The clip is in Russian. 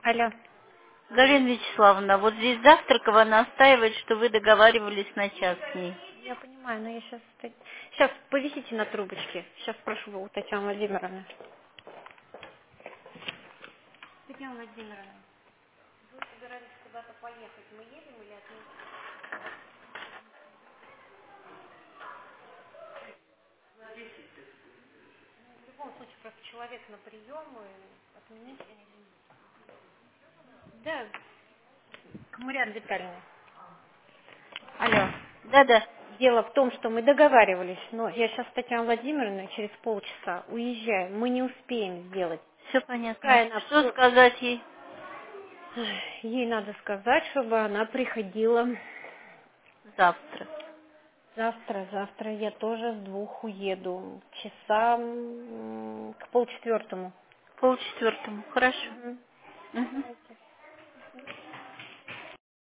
Алло. Галина Вячеславовна, вот здесь Завтракова настаивает, что вы договаривались на час с ней. Я понимаю, но я сейчас... Сейчас повисите на трубочке. Сейчас спрошу у Татьяны Владимировны. Татьяна Владимировна, вы собирались куда-то поехать. Мы едем или отменим? В любом случае, просто человек на прием и отменить я не знаю. Да, Камурян Витальевна. Алло. Да-да, Дело в том, что мы договаривались, но я сейчас с Татьяной Владимировной через полчаса уезжаю. Мы не успеем сделать. все понятно. Пускай она Что сказать ей? Ей надо сказать, чтобы она приходила Завтра. завтра. Я тоже с 2 уеду. Часам к 3:30. Полчетвертому. Хорошо. Мгм. Мгм.